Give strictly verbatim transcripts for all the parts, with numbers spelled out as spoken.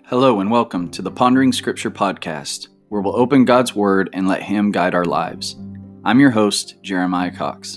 Hello and welcome to the Pondering Scripture podcast, where we'll open God's Word and let Him guide our lives. I'm your host, Jeremiah Cox.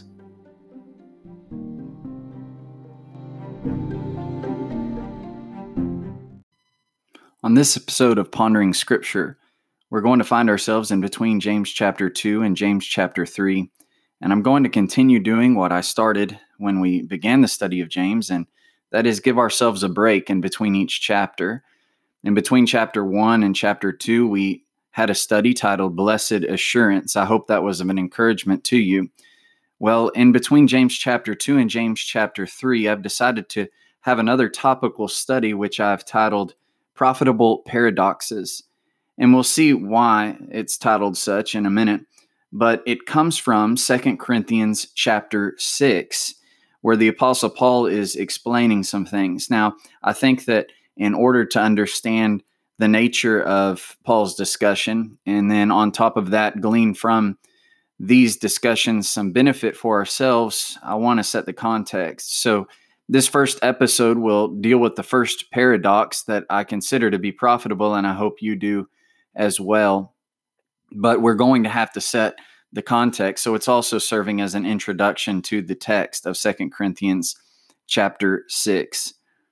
On this episode of Pondering Scripture, we're going to find ourselves in between James chapter two and James chapter three, and I'm going to continue doing what I started when we began the study of James, and that is give ourselves a break in between each chapter. In between chapter one and chapter two, we had a study titled Blessed Assurance. I hope that was of an encouragement to you. Well, in between James chapter two and James chapter three, I've decided to have another topical study, which I've titled Profitable Paradoxes. And we'll see why it's titled such in a minute. But it comes from Second Corinthians chapter six, where the Apostle Paul is explaining some things. Now, I think that in order to understand the nature of Paul's discussion, and then on top of that, glean from these discussions some benefit for ourselves, I want to set the context. So this first episode will deal with the first paradox that I consider to be profitable, and I hope you do as well. But we're going to have to set the context, so it's also serving as an introduction to the text of Second Corinthians chapter six.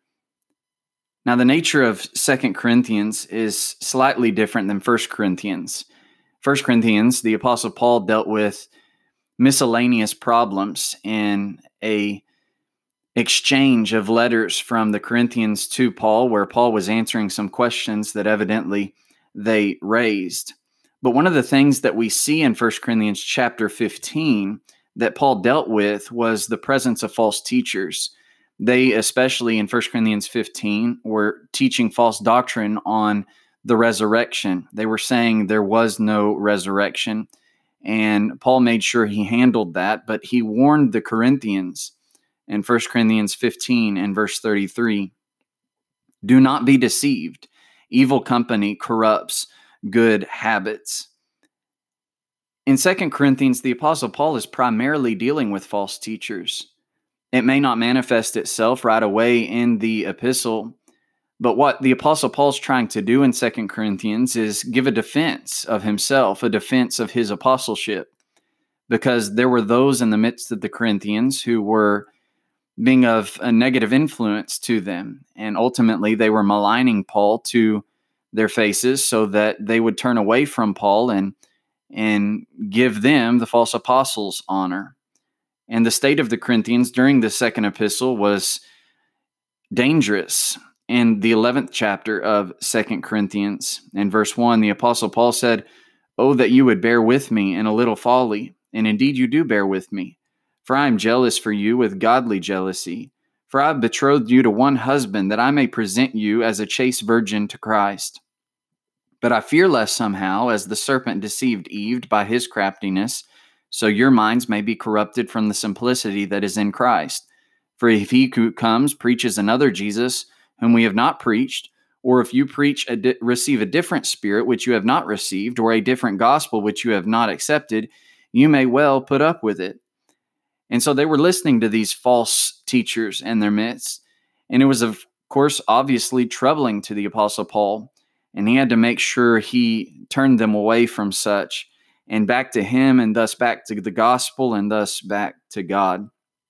Now, the nature of Second Corinthians is slightly different than First Corinthians. First Corinthians, the Apostle Paul dealt with miscellaneous problems in a exchange of letters from the Corinthians to Paul, where Paul was answering some questions that evidently they raised. But one of the things that we see in First Corinthians chapter fifteen that Paul dealt with was the presence of false teachers. They, especially in First Corinthians fifteen, were teaching false doctrine on the resurrection. They were saying there was no resurrection, and Paul made sure he handled that, but he warned the Corinthians in First Corinthians fifteen and verse thirty-three, "Do not be deceived. Evil company corrupts good habits." In Second Corinthians, the Apostle Paul is primarily dealing with false teachers. It may not manifest itself right away in the epistle, but what the Apostle Paul's trying to do in Second Corinthians is give a defense of himself, a defense of his apostleship, because there were those in the midst of the Corinthians who were being of a negative influence to them, and ultimately they were maligning Paul to their faces so that they would turn away from Paul and, and give them, the false apostles, honor. And the state of the Corinthians during the second epistle was dangerous. In the eleventh chapter of Second Corinthians, in verse one, the Apostle Paul said, "Oh, that you would bear with me in a little folly, and indeed you do bear with me. For I am jealous for you with godly jealousy. For I have betrothed you to one husband, that I may present you as a chaste virgin to Christ. But I fear lest somehow, as the serpent deceived Eve by his craftiness, so your minds may be corrupted from the simplicity that is in Christ. For if he who comes preaches another Jesus, whom we have not preached, or if you preach a di- receive a different spirit which you have not received, or a different gospel which you have not accepted, you may well put up with it." And so they were listening to these false teachers in their midst, and it was, of course, obviously troubling to the Apostle Paul, and he had to make sure he turned them away from such, and back to him, and thus back to the gospel, and thus back to God.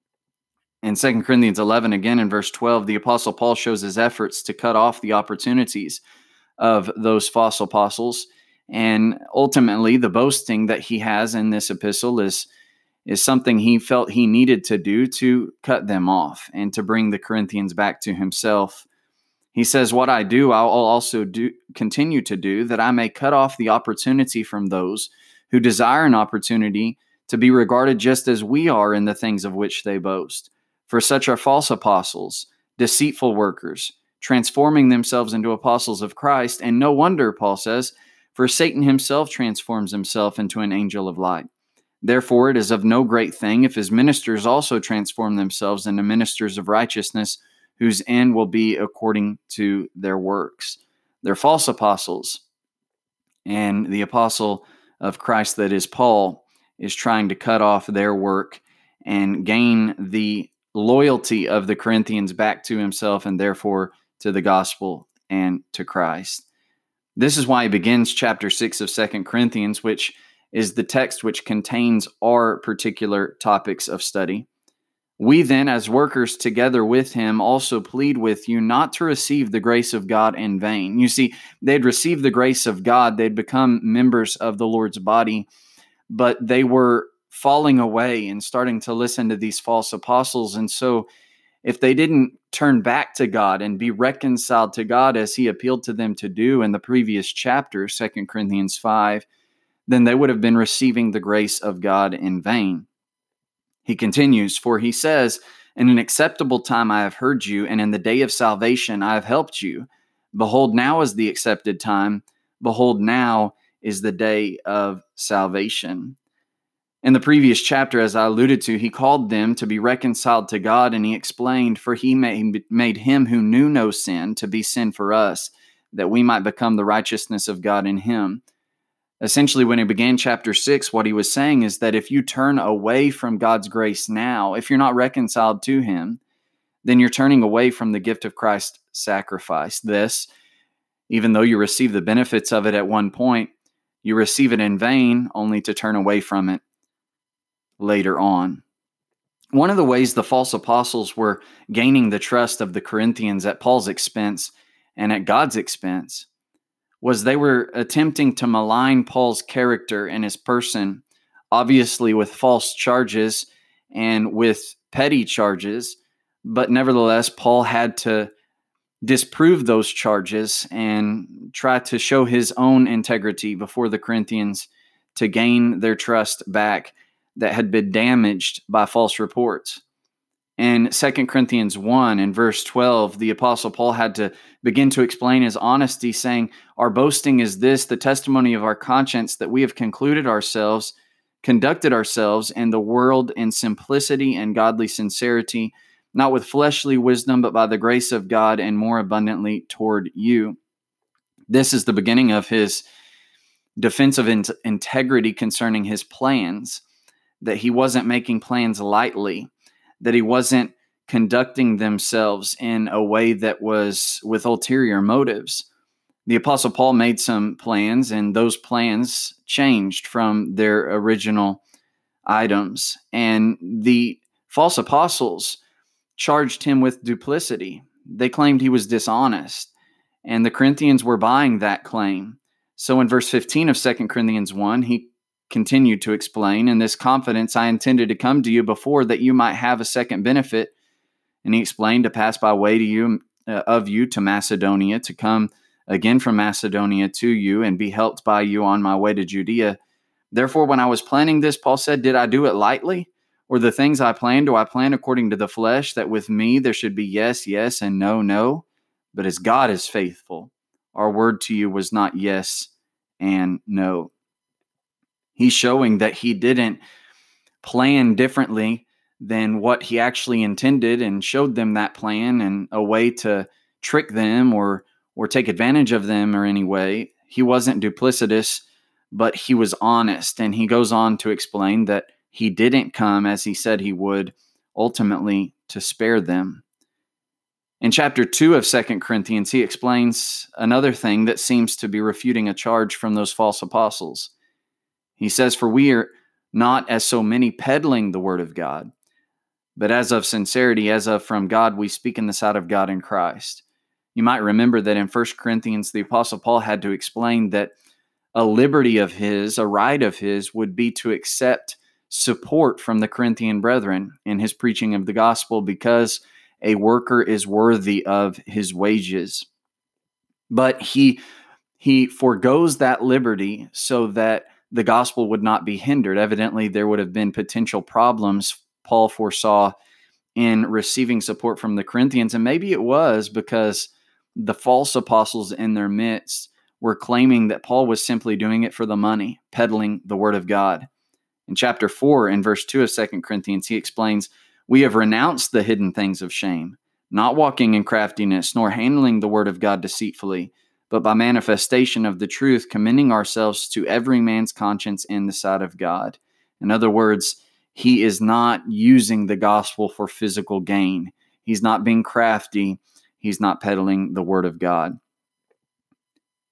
In Second Corinthians eleven, again in verse twelve, the Apostle Paul shows his efforts to cut off the opportunities of those false apostles, and ultimately the boasting that he has in this epistle is, is something he felt he needed to do to cut them off and to bring the Corinthians back to himself. He says, "What I do, I'll also do continue to do, that I may cut off the opportunity from those who desire an opportunity to be regarded just as we are in the things of which they boast. For such are false apostles, deceitful workers, transforming themselves into apostles of Christ. And no wonder," Paul says, "for Satan himself transforms himself into an angel of light. Therefore it is of no great thing if his ministers also transform themselves into ministers of righteousness, whose end will be according to their works." They're false apostles, and the apostle of Christ, that is Paul, is trying to cut off their work and gain the loyalty of the Corinthians back to himself and therefore to the gospel and to Christ. This is why he begins chapter six of Second Corinthians, which is the text which contains our particular topics of study. We then, as workers together with him, also plead with you not to receive the grace of God in vain. You see, they'd received the grace of God. They'd become members of the Lord's body, but they were falling away and starting to listen to these false apostles. And so if they didn't turn back to God and be reconciled to God as he appealed to them to do in the previous chapter, Second Corinthians five, then they would have been receiving the grace of God in vain. He continues, for he says, in an acceptable time I have heard you, and in the day of salvation I have helped you. Behold, now is the accepted time. Behold, now is the day of salvation. In the previous chapter, as I alluded to, he called them to be reconciled to God, and he explained, for he made, made him who knew no sin to be sin for us, that we might become the righteousness of God in him. Essentially, when he began chapter six, what he was saying is that if you turn away from God's grace now, if you're not reconciled to him, then you're turning away from the gift of Christ's sacrifice. This, even though you receive the benefits of it at one point, you receive it in vain only to turn away from it later on. One of the ways the false apostles were gaining the trust of the Corinthians at Paul's expense and at God's expense was they were attempting to malign Paul's character and his person, obviously with false charges and with petty charges, but nevertheless, Paul had to disprove those charges and try to show his own integrity before the Corinthians to gain their trust back that had been damaged by false reports. In Second Corinthians one, in verse twelve, the Apostle Paul had to begin to explain his honesty, saying, our boasting is this, the testimony of our conscience, that we have concluded ourselves, conducted ourselves in the world in simplicity and godly sincerity, not with fleshly wisdom, but by the grace of God, and more abundantly toward you. This is the beginning of his defense of in- integrity concerning his plans, that he wasn't making plans lightly, that he wasn't conducting themselves in a way that was with ulterior motives. The Apostle Paul made some plans, and those plans changed from their original items. And the false apostles charged him with duplicity. They claimed he was dishonest, and the Corinthians were buying that claim. So in verse fifteen of Second Corinthians one, he continued to explain, in this confidence I intended to come to you before, that you might have a second benefit. And he explained, to pass by way to you uh, of you to Macedonia, to come again from Macedonia to you, and be helped by you on my way to Judea. Therefore, when I was planning this, Paul said, did I do it lightly? Or the things I plan, do I plan according to the flesh, that with me there should be yes, yes, and no, no? But as God is faithful, our word to you was not yes and no. He's showing that he didn't plan differently than what he actually intended, and showed them that plan and a way to trick them or or take advantage of them or any way. He wasn't duplicitous, but he was honest. And he goes on to explain that he didn't come as he said he would, ultimately to spare them. In chapter two of Second Corinthians, he explains another thing that seems to be refuting a charge from those false apostles. He says, for we are not as so many peddling the word of God, but as of sincerity, as of from God, we speak in the sight of God in Christ. You might remember that in First Corinthians, the Apostle Paul had to explain that a liberty of his, a right of his, would be to accept support from the Corinthian brethren in his preaching of the gospel, because a worker is worthy of his wages. But he, he forgoes that liberty so that the gospel would not be hindered. Evidently, there would have been potential problems Paul foresaw in receiving support from the Corinthians. And maybe it was because the false apostles in their midst were claiming that Paul was simply doing it for the money, peddling the word of God. In chapter four, in verse two of Second Corinthians, he explains, we have renounced the hidden things of shame, not walking in craftiness, nor handling the word of God deceitfully, but by manifestation of the truth, commending ourselves to every man's conscience in the sight of God. In other words, he is not using the gospel for physical gain. He's not being crafty. He's not peddling the word of God.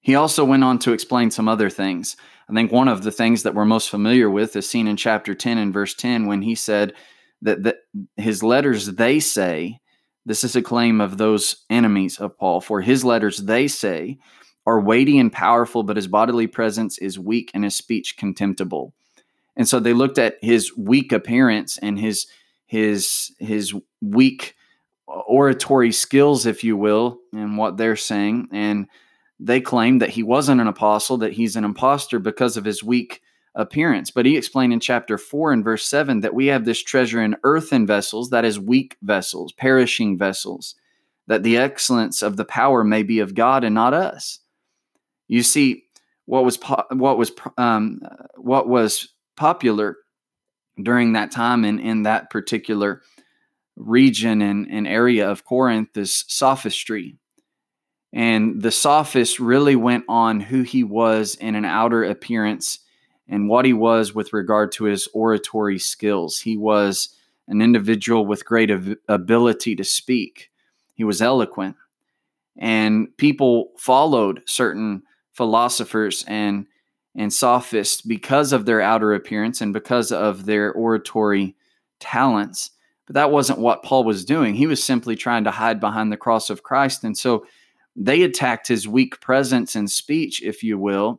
He also went on to explain some other things. I think one of the things that we're most familiar with is seen in chapter ten and verse ten when he said that the, his letters, they say, this is a claim of those enemies of Paul, for his letters, they say, are weighty and powerful, but his bodily presence is weak and his speech contemptible. And so they looked at his weak appearance and his his his weak oratory skills, if you will, and what they're saying. And they claimed that he wasn't an apostle, that he's an impostor because of his weak appearance. But he explained in chapter four and verse seven that we have this treasure in earthen vessels, that is weak vessels, perishing vessels, that the excellence of the power may be of God and not us. You see, what was po- what was um, what was popular during that time in, in that particular region and, and area of Corinth is sophistry. And the sophists really went on who he was in an outer appearance and what he was with regard to his oratory skills. He was an individual with great av- ability to speak. He was eloquent. And people followed certain philosophers and, and sophists because of their outer appearance and because of their oratory talents. But that wasn't what Paul was doing. He was simply trying to hide behind the cross of Christ. And so they attacked his weak presence and speech, if you will,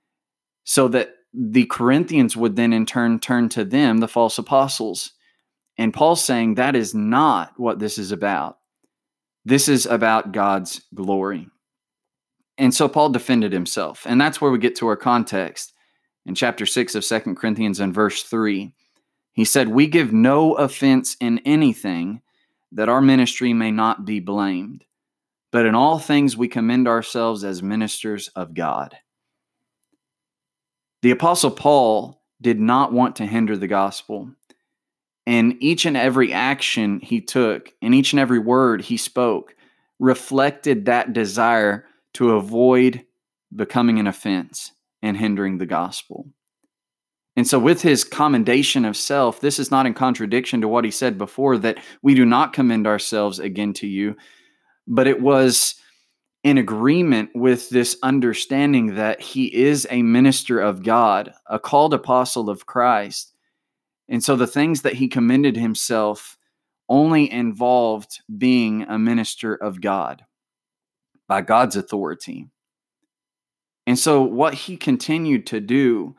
so that the Corinthians would then in turn turn to them, the false apostles. And Paul's saying that is not what this is about. This is about God's glory. And so Paul defended himself. And that's where we get to our context. In chapter six of Second Corinthians and verse three, he said, "We give no offense in anything, that our ministry may not be blamed. But in all things we commend ourselves as ministers of God." The Apostle Paul did not want to hinder the gospel. And each and every action he took, and each and every word he spoke, reflected that desire to avoid becoming an offense and hindering the gospel. And so with his commendation of self, this is not in contradiction to what he said before, that we do not commend ourselves again to you, but it was in agreement with this understanding that he is a minister of God, a called apostle of Christ. And so the things that he commended himself only involved being a minister of God by God's authority. And so what he continued to do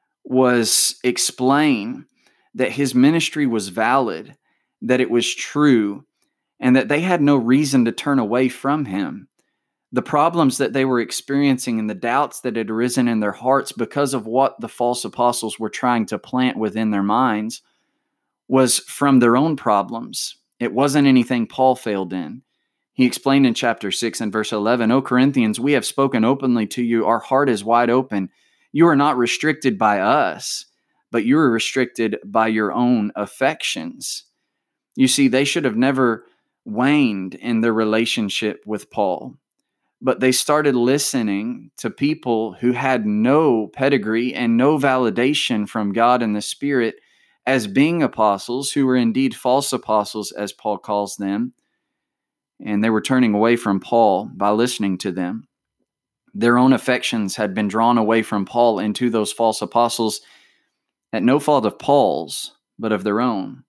was explain that his ministry was valid, that it was true, and that they had no reason to turn away from him. The problems that they were experiencing and the doubts that had arisen in their hearts because of what the false apostles were trying to plant within their minds was from their own problems. It wasn't anything Paul failed in. He explained in chapter six and verse eleven, "O Corinthians, we have spoken openly to you. Our heart is wide open. You are not restricted by us, but you are restricted by your own affections." You see, they should have never waned in their relationship with Paul, but they started listening to people who had no pedigree and no validation from God and the Spirit as being apostles, who were indeed false apostles, as Paul calls them. And they were turning away from Paul by listening to them. Their own affections had been drawn away from Paul into those false apostles at no fault of Paul's, but of their own.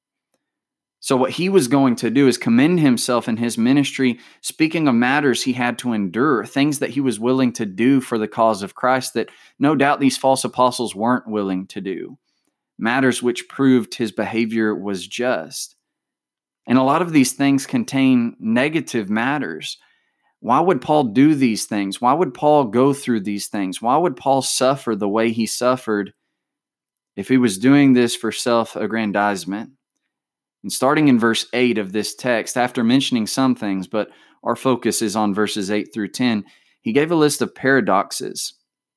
So what he was going to do is commend himself in his ministry, speaking of matters he had to endure, things that he was willing to do for the cause of Christ that no doubt these false apostles weren't willing to do, matters which proved his behavior was just. And a lot of these things contain negative matters. Why would Paul do these things? Why would Paul go through these things? Why would Paul suffer the way he suffered if he was doing this for self-aggrandizement? And starting in verse eight of this text, after mentioning some things, but our focus is on verses eight through ten, he gave a list of paradoxes.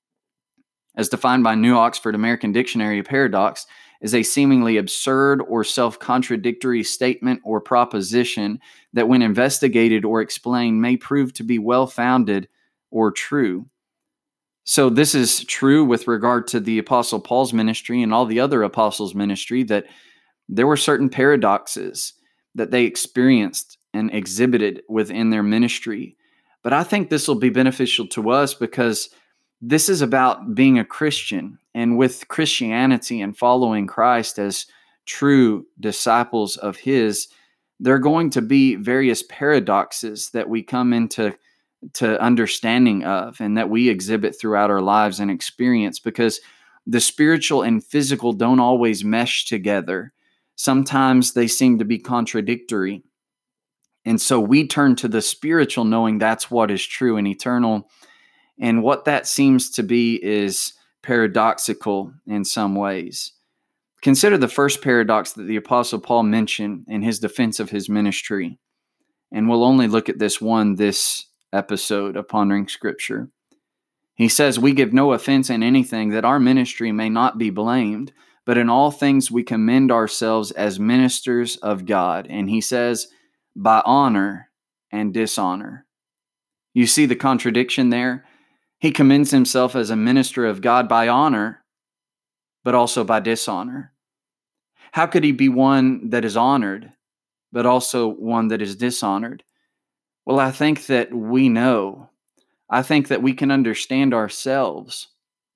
As defined by New Oxford American Dictionary, a paradox is a seemingly absurd or self-contradictory statement or proposition that when investigated or explained may prove to be well-founded or true. So this is true with regard to the Apostle Paul's ministry and all the other apostles' ministry, that there were certain paradoxes that they experienced and exhibited within their ministry. But I think this will be beneficial to us because this is about being a Christian. And with Christianity and following Christ as true disciples of His, there are going to be various paradoxes that we come into to understanding of and that we exhibit throughout our lives and experience, because the spiritual and physical don't always mesh together. Sometimes they seem to be contradictory. And so we turn to the spiritual knowing that's what is true and eternal. And what that seems to be is paradoxical in some ways. Consider the first paradox that the Apostle Paul mentioned in his defense of his ministry. And we'll only look at this one this episode of Pondering Scripture. He says, "We give no offense in anything, that our ministry may not be blamed, but in all things we commend ourselves as ministers of God." And he says, by honor and dishonor. You see the contradiction there? He commends himself as a minister of God by honor, but also by dishonor. How could he be one that is honored, but also one that is dishonored? Well, I think that we know. I think that we can understand ourselves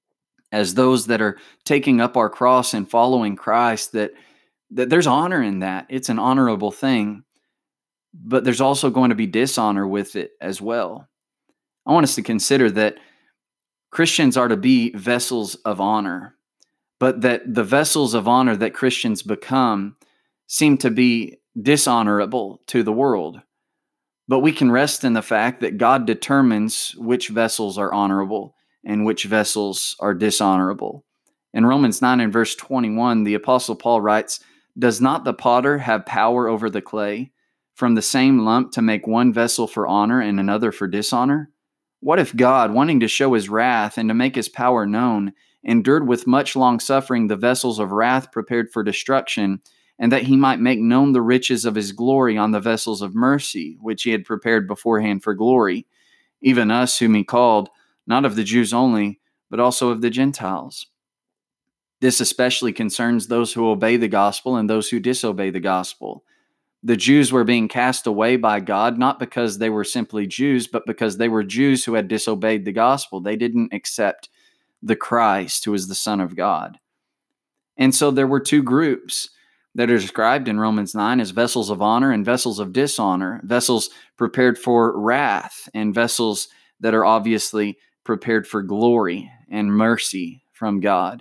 as those that are taking up our cross and following Christ, that, that there's honor in that. It's an honorable thing, but there's also going to be dishonor with it as well. I want us to consider that Christians are to be vessels of honor, but that the vessels of honor that Christians become seem to be dishonorable to the world. But we can rest in the fact that God determines which vessels are honorable and which vessels are dishonorable. In Romans nine and verse twenty-one, the Apostle Paul writes, "Does not the potter have power over the clay, from the same lump to make one vessel for honor and another for dishonor? What if God, wanting to show His wrath and to make His power known, endured with much long suffering the vessels of wrath prepared for destruction, and that He might make known the riches of His glory on the vessels of mercy, which He had prepared beforehand for glory, even us whom He called, not of the Jews only, but also of the Gentiles?" This especially concerns those who obey the gospel and those who disobey the gospel. The Jews were being cast away by God, not because they were simply Jews, but because they were Jews who had disobeyed the gospel. They didn't accept the Christ, who is the Son of God. And so there were two groups that are described in Romans nine as vessels of honor and vessels of dishonor, vessels prepared for wrath and vessels that are obviously prepared for glory and mercy from God.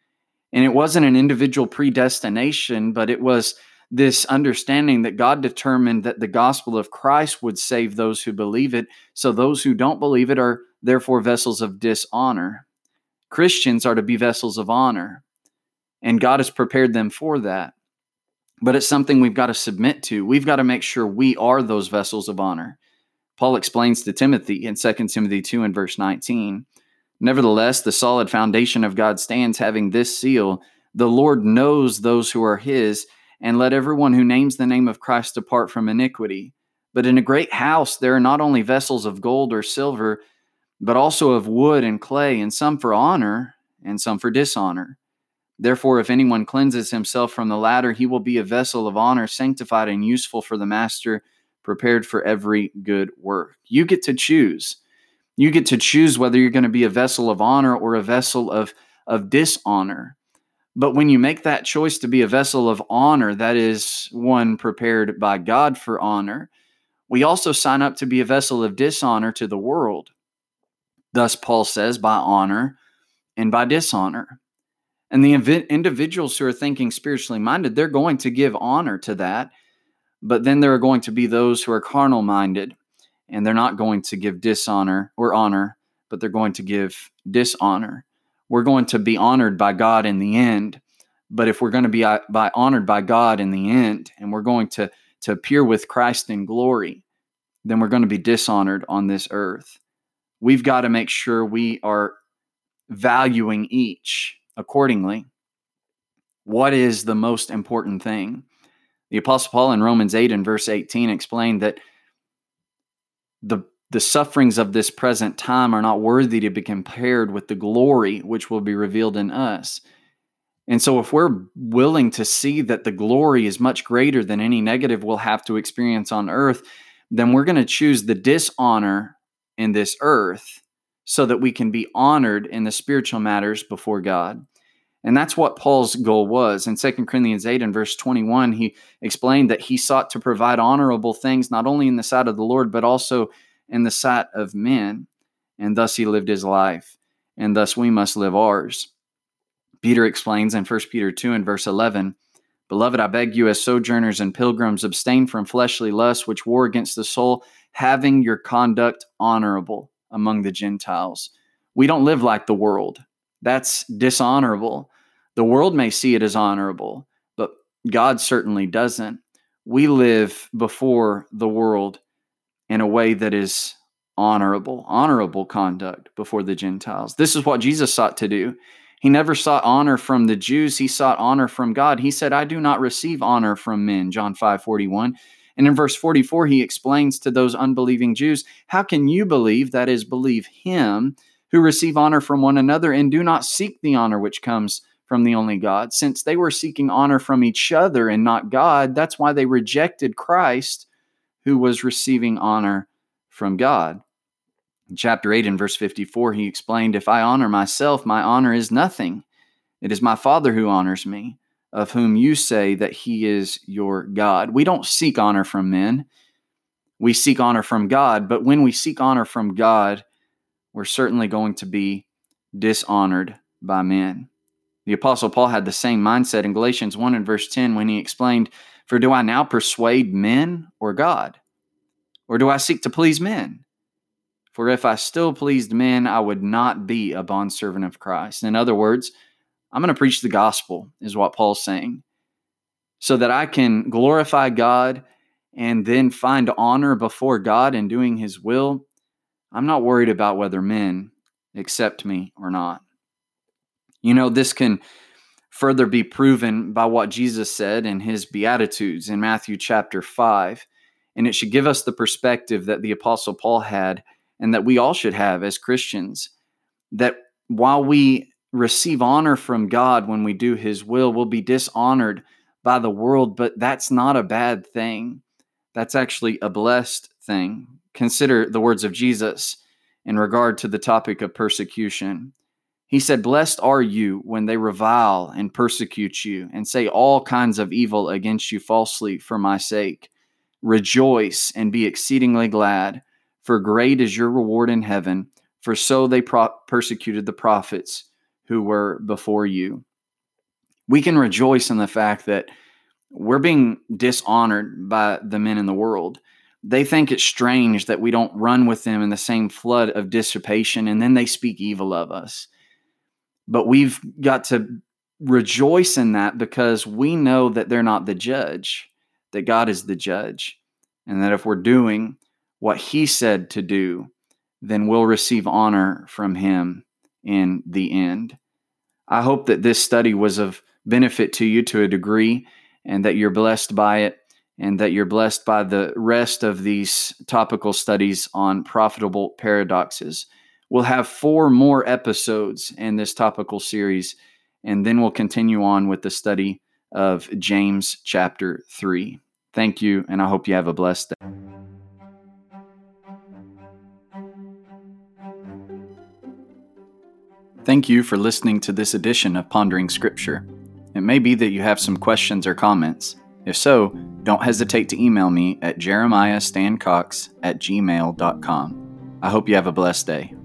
And it wasn't an individual predestination, but it was this understanding that God determined that the gospel of Christ would save those who believe it, so those who don't believe it are therefore vessels of dishonor. Christians are to be vessels of honor, and God has prepared them for that. But it's something we've got to submit to. We've got to make sure we are those vessels of honor. Paul explains to Timothy in Second Timothy two and verse nineteen, "Nevertheless, the solid foundation of God stands, having this seal, the Lord knows those who are His, and let everyone who names the name of Christ depart from iniquity. But in a great house there are not only vessels of gold or silver, but also of wood and clay, and some for honor, and some for dishonor. Therefore, if anyone cleanses himself from the latter, he will be a vessel of honor, sanctified and useful for the master, prepared for every good work." You get to choose. You get to choose whether you're going to be a vessel of honor or a vessel of, of dishonor. But when you make that choice to be a vessel of honor, that is one prepared by God for honor, we also sign up to be a vessel of dishonor to the world. Thus, Paul says, by honor and by dishonor. And the individuals who are thinking spiritually minded, they're going to give honor to that. But then there are going to be those who are carnal minded, and they're not going to give dishonor or honor, but they're going to give dishonor. We're going to be honored by God in the end. But if we're going to be by honored by God in the end, and we're going to, to appear with Christ in glory, then we're going to be dishonored on this earth. We've got to make sure we are valuing each accordingly. What is the most important thing? The Apostle Paul in Romans eight and verse eighteen explained that the, the sufferings of this present time are not worthy to be compared with the glory which will be revealed in us. And so if we're willing to see that the glory is much greater than any negative we'll have to experience on earth, then we're going to choose the dishonor in this earth so that we can be honored in the spiritual matters before God. And that's what Paul's goal was. In Second Corinthians eight and verse twenty-one, he explained that he sought to provide honorable things, not only in the sight of the Lord, but also in the sight of men. And thus he lived his life. And thus we must live ours. Peter explains in First Peter two and verse eleven, Beloved, I beg you as sojourners and pilgrims, abstain from fleshly lusts which war against the soul, having your conduct honorable among the Gentiles. We don't live like the world. That's dishonorable. The world may see it as honorable, but God certainly doesn't. We live before the world in a way that is honorable, honorable conduct before the Gentiles. This is what Jesus sought to do. He never sought honor from the Jews. He sought honor from God. He said, I do not receive honor from men, John five forty-one. And in verse forty-four, he explains to those unbelieving Jews, how can you believe, that is, believe him, who receive honor from one another and do not seek the honor which comes from the only God? Since they were seeking honor from each other and not God, that's why they rejected Christ, who was receiving honor from God. In chapter eight and verse fifty-four, he explained, if I honor myself, my honor is nothing. It is my Father who honors me, of whom you say that he is your God. We don't seek honor from men. We seek honor from God. But when we seek honor from God, we're certainly going to be dishonored by men. The Apostle Paul had the same mindset in Galatians one and verse ten when he explained, For do I now persuade men or God? Or do I seek to please men? For if I still pleased men, I would not be a bondservant of Christ. In other words, I'm going to preach the gospel, is what Paul's saying, so that I can glorify God and then find honor before God in doing his will. I'm not worried about whether men accept me or not. You know, this can further be proven by what Jesus said in his Beatitudes in Matthew chapter five. And it should give us the perspective that the Apostle Paul had and that we all should have as Christians, that while we receive honor from God when we do his will, we'll be dishonored by the world, but that's not a bad thing. That's actually a blessed thing. Consider the words of Jesus in regard to the topic of persecution. He said, Blessed are you when they revile and persecute you and say all kinds of evil against you falsely for my sake. Rejoice and be exceedingly glad, for great is your reward in heaven, for so they pro- persecuted the prophets who were before you. We can rejoice in the fact that we're being dishonored by the men in the world. They think it's strange that we don't run with them in the same flood of dissipation, and then they speak evil of us. But we've got to rejoice in that because we know that they're not the judge, that God is the judge, and that if we're doing what he said to do, then we'll receive honor from him in the end. I hope that this study was of benefit to you to a degree, and that you're blessed by it, and that you're blessed by the rest of these topical studies on profitable paradoxes. We'll have four more episodes in this topical series, and then we'll continue on with the study of James chapter three. Thank you, and I hope you have a blessed day. Thank you for listening to this edition of Pondering Scripture. It may be that you have some questions or comments. If so, don't hesitate to email me at jeremiah stancox at gmail dot com. I hope you have a blessed day.